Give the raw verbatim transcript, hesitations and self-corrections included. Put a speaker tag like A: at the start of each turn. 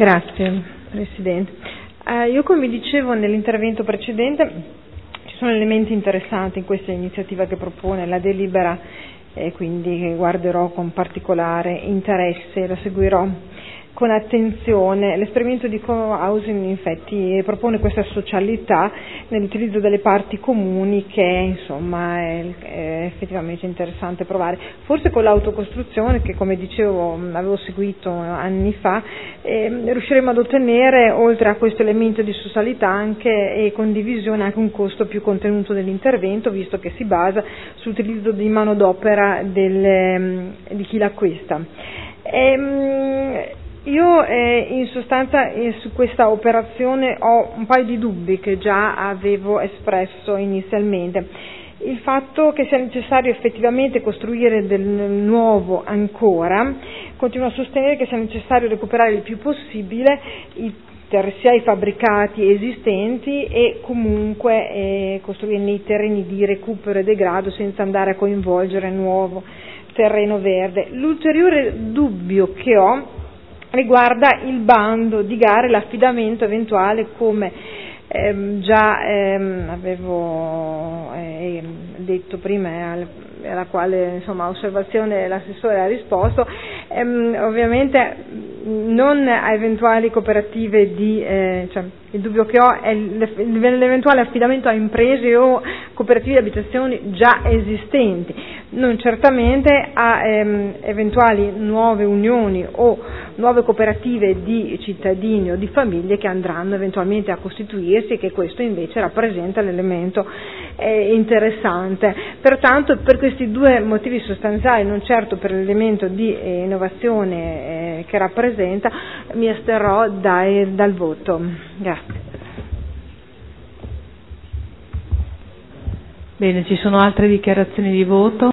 A: Grazie Presidente. Eh, io come dicevo nell'intervento precedente ci sono elementi interessanti in questa iniziativa che propone la delibera e quindi che guarderò con particolare interesse, la seguirò con attenzione. L'esperimento di co-housing infatti propone questa socialità nell'utilizzo delle parti comuni che insomma è, è effettivamente interessante provare. Forse con l'autocostruzione, che come dicevo avevo seguito anni fa, eh, riusciremo ad ottenere oltre a questo elemento di socialità anche e condivisione anche un costo più contenuto dell'intervento, visto che si basa sull'utilizzo di manodopera del, di chi l'acquista. Ehm, Io eh, in sostanza eh, su questa operazione ho un paio di dubbi che già avevo espresso inizialmente. Il fatto che sia necessario effettivamente costruire del nuovo ancora, continuo a sostenere che sia necessario recuperare il più possibile i sia i fabbricati esistenti e comunque eh, costruire nei terreni di recupero e degrado senza andare a coinvolgere nuovo terreno verde. L'ulteriore dubbio che ho riguarda il bando di gare, l'affidamento eventuale, come ehm, già ehm, avevo eh, detto prima, alla quale insomma osservazione l'assessore ha risposto. Ehm, ovviamente non a eventuali cooperative di eh, cioè, il dubbio che ho è l'eventuale affidamento a imprese o cooperative di abitazioni già esistenti, non certamente a ehm, eventuali nuove unioni o nuove cooperative di cittadini o di famiglie che andranno eventualmente a costituirsi, e che questo invece rappresenta l'elemento eh, interessante. Pertanto per questi due motivi sostanziali, non certo per l'elemento di eh, innovazione eh, che rappresenta, mi asterrò dai, dal voto. Grazie.
B: Bene, ci sono altre dichiarazioni di voto?